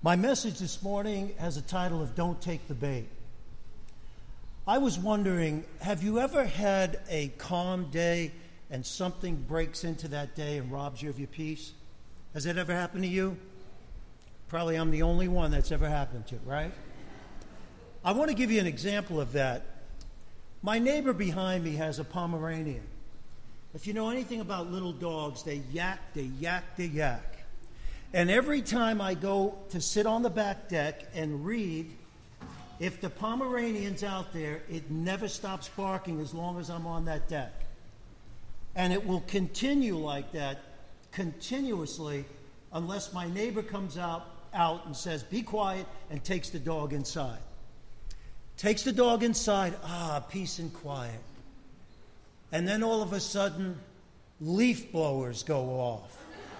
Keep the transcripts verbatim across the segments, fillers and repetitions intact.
My message this morning has a title of Don't Take the Bait. I was wondering, have you ever had a calm day and something breaks into that day and robs you of your peace? Has that ever happened to you? Probably I'm the only one that's ever happened to, right? I want to give you an example of that. My neighbor behind me has a Pomeranian. If you know anything about little dogs, they yak, they yak, they yak. And every time I go to sit on the back deck and read, if the Pomeranian's out there, it never stops barking as long as I'm on that deck. And it will continue like that continuously unless my neighbor comes out, out and says, be quiet, and takes the dog inside. Takes the dog inside, ah, peace and quiet. And then all of a sudden, leaf blowers go off.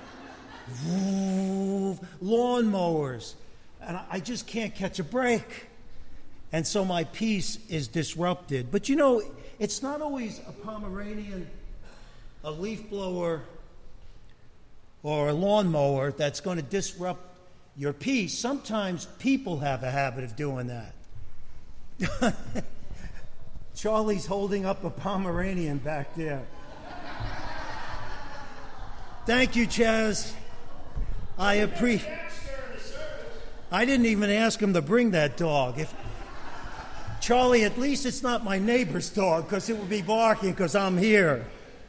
Lawnmowers. And I just can't catch a break. And so my peace is disrupted. But you know, it's not always a Pomeranian, a leaf blower, or a lawnmower that's going to disrupt your peace. Sometimes people have a habit of doing that. Charlie's holding up a Pomeranian back there. Thank you, Chaz. I appreciate. I didn't even ask him to bring that dog. If Charlie, at least it's not my neighbor's dog, because it would be barking because I'm here.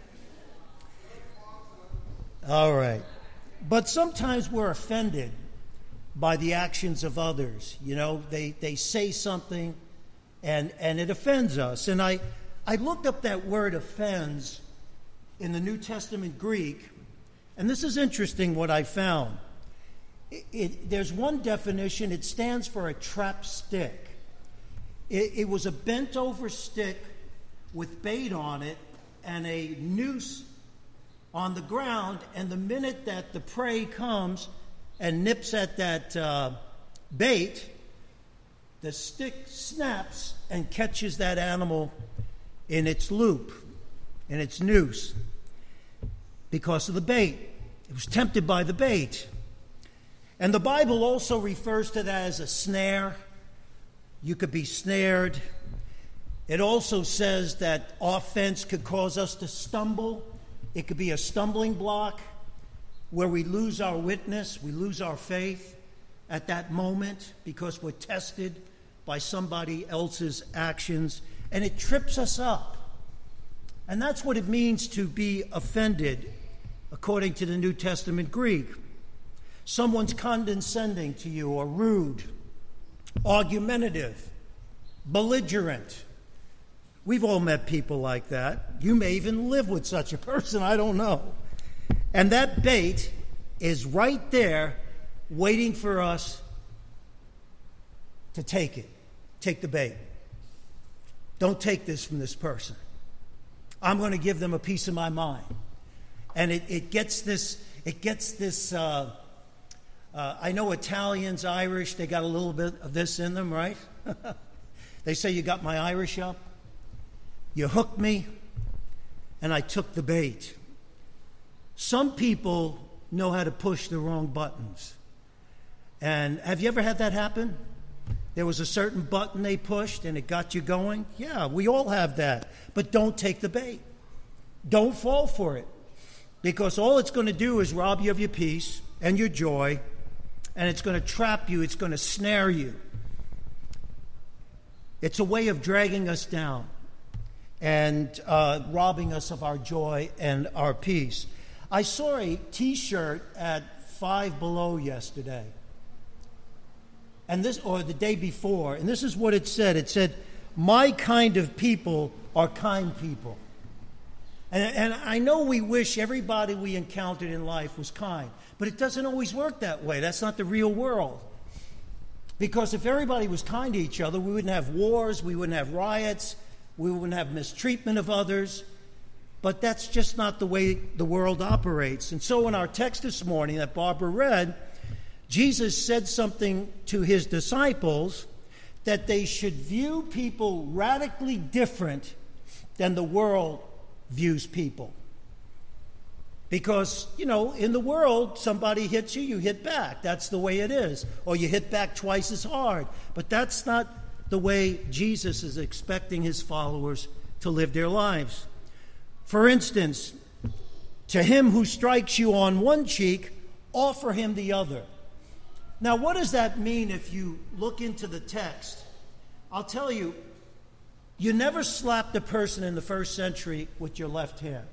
All right. But sometimes we're offended by the actions of others. You know, they, they say something and, and it offends us. And I, I looked up that word offends in the New Testament Greek, and this is interesting what I found. It, it, there's one definition. It stands for a trap stick. It, it was a bent-over stick with bait on it and a noose on the ground, and the minute that the prey comes and nips at that uh, bait, the stick snaps and catches that animal in its loop, in its noose, because of the bait. It was tempted by the bait. And the Bible also refers to that as a snare. You could be snared. It also says that offense could cause us to stumble. It could be a stumbling block where we lose our witness, we lose our faith at that moment because we're tested by somebody else's actions, and it trips us up. And that's what it means to be offended, according to the New Testament Greek. Someone's condescending to you, or rude, argumentative, belligerent. We've all met people like that. You may even live with such a person, I don't know. And that bait is right there waiting for us to take it. Take the bait. Don't take this from this person. I'm going to give them a piece of my mind. And it, it gets this, it gets this, uh, uh, I know Italians, Irish, they got a little bit of this in them, right? They say, you got my Irish up? You hooked me, and I took the bait. Some people know how to push the wrong buttons. And have you ever had that happen? There was a certain button they pushed, and it got you going? Yeah, we all have that. But don't take the bait. Don't fall for it. Because all it's going to do is rob you of your peace and your joy, and it's going to trap you. It's going to snare you. It's a way of dragging us down and uh, robbing us of our joy and our peace. I saw a T-shirt at Five Below yesterday, and this, or the day before, and this is what it said. It said, "My kind of people are kind people." And, and I know we wish everybody we encountered in life was kind, but it doesn't always work that way. That's not the real world. Because if everybody was kind to each other, we wouldn't have wars, we wouldn't have riots, we wouldn't have mistreatment of others. But that's just not the way the world operates. And so in our text this morning that Barbara read, Jesus said something to his disciples that they should view people radically different than the world views people. Because, you know, in the world, somebody hits you, you hit back. That's the way it is. Or you hit back twice as hard. But that's not the way Jesus is expecting his followers to live their lives. For instance, to him who strikes you on one cheek, offer him the other. Now, what does that mean if you look into the text? I'll tell you, you never slapped a person in the first century with your left hand.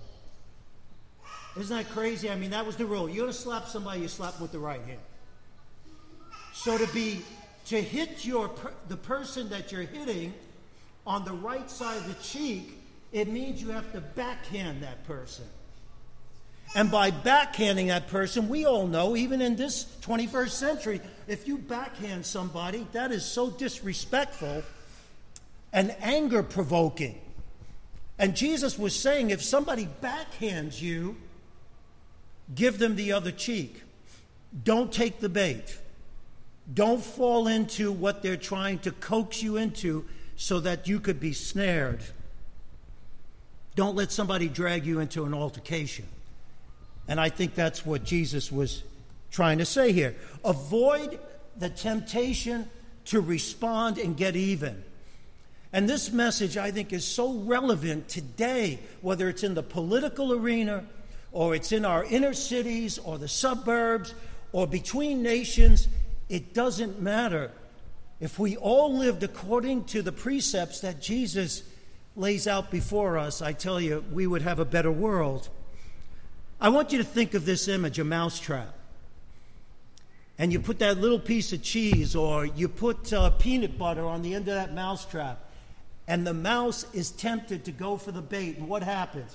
Isn't that crazy? I mean, that was the rule. You're going to slap somebody, you slap them with the right hand. So to be, to hit your the person that you're hitting on the right side of the cheek, it means you have to backhand that person. And by backhanding that person, we all know, even in this twenty-first century, if you backhand somebody, that is so disrespectful and anger-provoking. And Jesus was saying, if somebody backhands you, give them the other cheek. Don't take the bait. Don't fall into what they're trying to coax you into so that you could be snared. Don't let somebody drag you into an altercation. And I think that's what Jesus was trying to say here. Avoid the temptation to respond and get even. And this message, I think, is so relevant today, whether it's in the political arena, or it's in our inner cities, or the suburbs, or between nations. It doesn't matter. If we all lived according to the precepts that Jesus lays out before us, I tell you, we would have a better world. I want you to think of this image, a mousetrap. And you put that little piece of cheese, or you put uh, peanut butter on the end of that mousetrap, and the mouse is tempted to go for the bait, and what happens?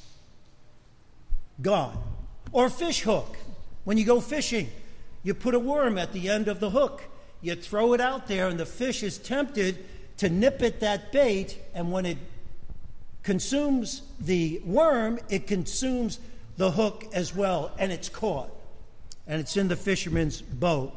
Gone. Or a fish hook. When you go fishing, you put a worm at the end of the hook. You throw it out there, and the fish is tempted to nip at that bait, and when it consumes the worm, it consumes the hook as well, and it's caught. And it's in the fisherman's boat.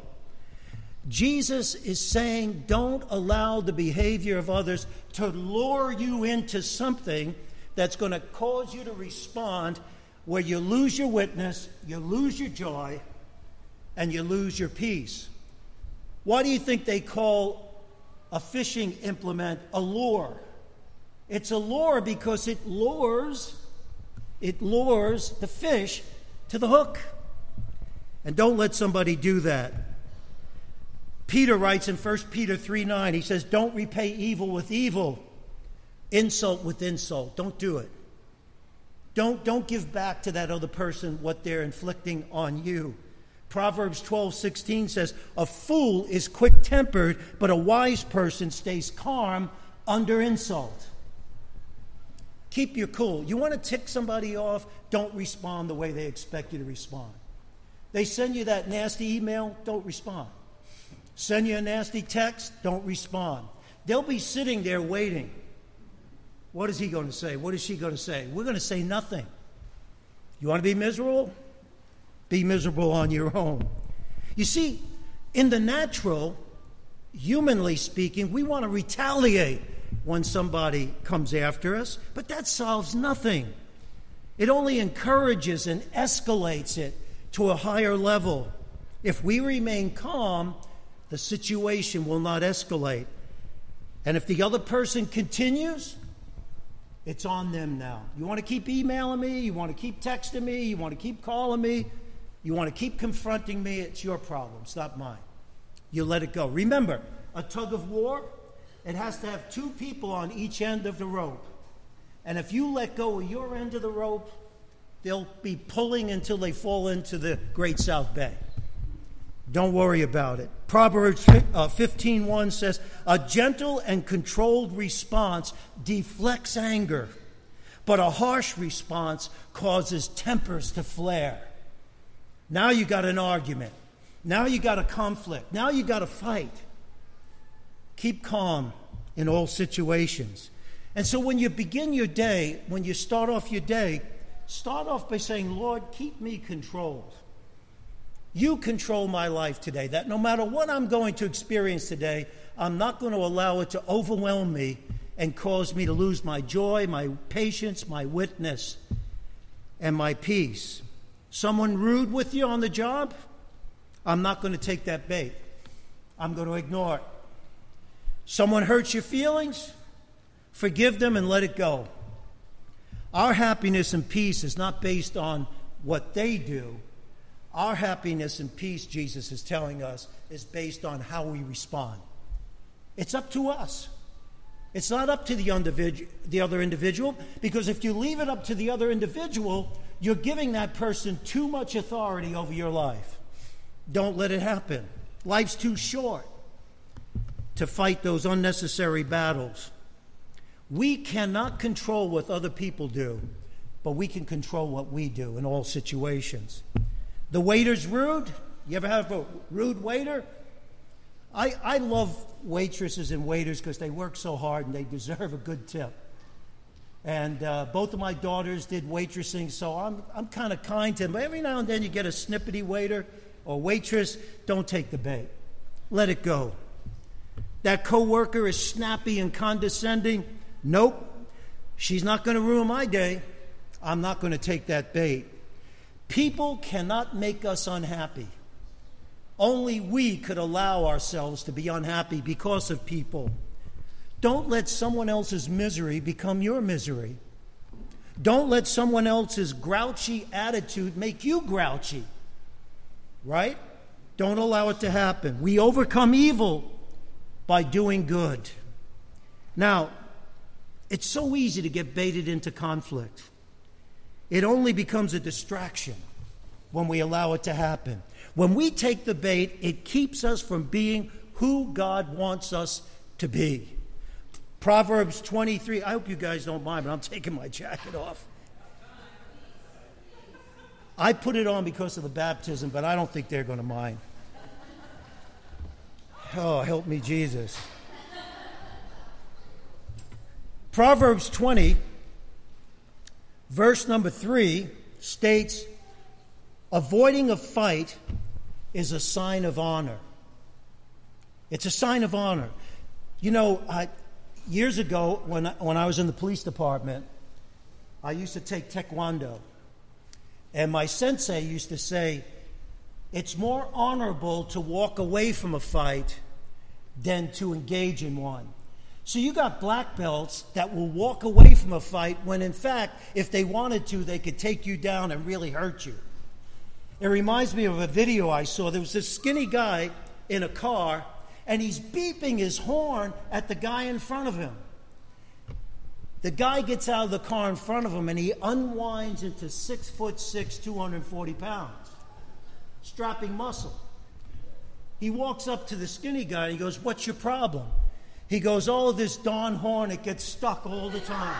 Jesus is saying, don't allow the behavior of others to lure you into something that's going to cause you to respond where you lose your witness, you lose your joy, and you lose your peace. Why do you think they call a fishing implement a lure? It's a lure because it lures, it lures the fish to the hook. And don't let somebody do that. Peter writes in First Peter three nine, he says, don't repay evil with evil, insult with insult. Don't do it. Don't, don't give back to that other person what they're inflicting on you. Proverbs twelve sixteen says, a fool is quick-tempered, but a wise person stays calm under insult. Keep your cool. You want to tick somebody off? Don't respond the way they expect you to respond. They send you that nasty email, don't respond. Send you a nasty text, don't respond. They'll be sitting there waiting. What is he going to say? What is she going to say? We're going to say nothing. You want to be miserable? Be miserable on your own. You see, in the natural, humanly speaking, we want to retaliate when somebody comes after us, but that solves nothing. It only encourages and escalates it to a higher level. If we remain calm, the situation will not escalate. And if the other person continues, it's on them now. You want to keep emailing me, you want to keep texting me, you want to keep calling me, you want to keep confronting me, it's your problem, it's not mine. You let it go. Remember, a tug of war, it has to have two people on each end of the rope. And if you let go of your end of the rope, they'll be pulling until they fall into the Great South Bay. Don't worry about it. Proverbs fifteen one says, a gentle and controlled response deflects anger, but a harsh response causes tempers to flare. Now you got an argument. Now you got a conflict. Now you got a fight. Keep calm in all situations. And so when you begin your day, when you start off your day, start off by saying, Lord, keep me controlled. You control my life today, that no matter what I'm going to experience today, I'm not going to allow it to overwhelm me and cause me to lose my joy, my patience, my witness. and my peace. Someone rude with you on the job? I'm not going to take that bait. I'm going to ignore it. Someone hurts your feelings? Forgive them and let it go. Our happiness and peace is not based on what they do. Our happiness and peace, Jesus is telling us, is based on how we respond. It's up to us. It's not up to the, individu- the other individual, because if you leave it up to the other individual, you're giving that person too much authority over your life. Don't let it happen. Life's too short to fight those unnecessary battles. We cannot control what other people do, but we can control what we do in all situations. The waiter's rude. You ever have a rude waiter? I, I love waitresses and waiters because they work so hard and they deserve a good tip. And uh, both of my daughters did waitressing, so I'm I'm kind of kind to them. But every now and then you get a snippety waiter or waitress. Don't take the bait. Let it go. That coworker is snappy and condescending. Nope. She's not going to ruin my day. I'm not going to take that bait. People cannot make us unhappy. Only we could allow ourselves to be unhappy because of people. Don't let someone else's misery become your misery. Don't let someone else's grouchy attitude make you grouchy. Right? Don't allow it to happen. We overcome evil by doing good. Now, it's so easy to get baited into conflict. It only becomes a distraction when we allow it to happen. When we take the bait, it keeps us from being who God wants us to be. Proverbs twenty-three, I hope you guys don't mind, but I'm taking my jacket off. I put it on because of the baptism, but I don't think they're going to mind. Oh, help me, Jesus. Proverbs twenty, verse number three states, avoiding a fight is a sign of honor. It's a sign of honor. You know, I, years ago when I, when I was in the police department, I used to take Taekwondo. And my sensei used to say, it's more honorable to walk away from a fight than to engage in one. So you got black belts that will walk away from a fight when, in fact, if they wanted to, they could take you down and really hurt you. It reminds me of a video I saw. There was this skinny guy in a car, and he's beeping his horn at the guy in front of him. The guy gets out of the car in front of him, and he unwinds into six foot six, two hundred forty pounds, strapping muscle. He walks up to the skinny guy, and he goes, "What's your problem?" He goes, "Oh, this darn horn, it gets stuck all the time."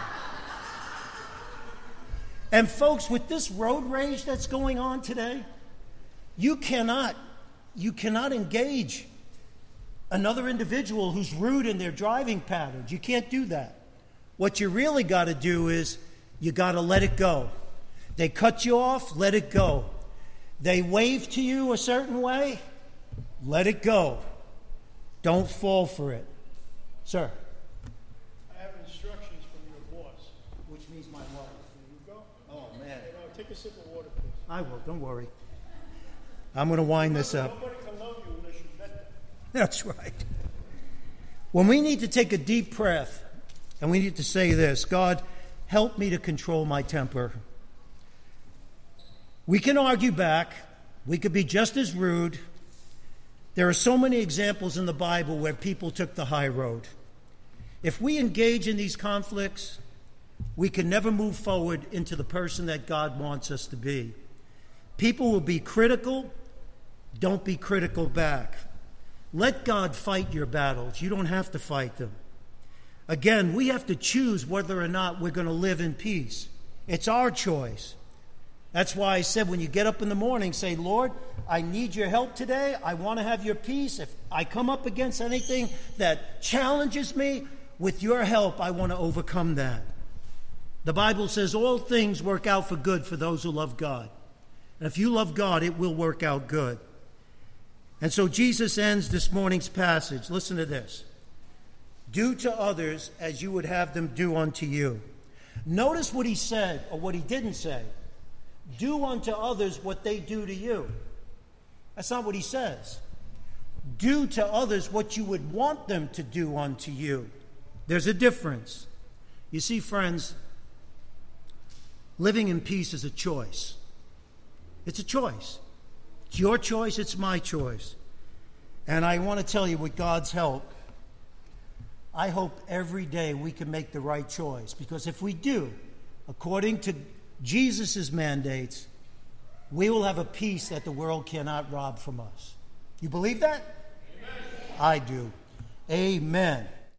And folks, with this road rage that's going on today, you cannot, you cannot engage another individual who's rude in their driving patterns. You can't do that. What you really got to do is you got to let it go. They cut you off, let it go. They wave to you a certain way, let it go. Don't fall for it. Sir. I have instructions from your boss. Which means my wife. There you go. Oh, man. Hey, no, take a sip of water, please. I will, don't worry. I'm going to wind this up. Nobody can love you unless you let them. That's right. When we need to take a deep breath, and we need to say this, God, help me to control my temper. We can argue back. We could be just as rude. There are so many examples in the Bible where people took the high road. If we engage in these conflicts, we can never move forward into the person that God wants us to be. People will be critical. Don't be critical back. Let God fight your battles. You don't have to fight them. Again, we have to choose whether or not we're going to live in peace. It's our choice. That's why I said when you get up in the morning, say, Lord, I need your help today. I want to have your peace. If I come up against anything that challenges me, with your help, I want to overcome that. The Bible says all things work out for good for those who love God. And if you love God, it will work out good. And so Jesus ends this morning's passage. Listen to this. Do to others as you would have them do unto you. Notice what he said or what he didn't say. do unto others what they do to you. That's not what he says. Do to others what you would want them to do unto you. There's a difference. You see, friends, living in peace is a choice. It's a choice. It's your choice, it's my choice. And I want to tell you, with God's help, I hope every day we can make the right choice. Because if we do, according to Jesus' mandates, we will have a peace that the world cannot rob from us. You believe that? Amen. I do. Amen.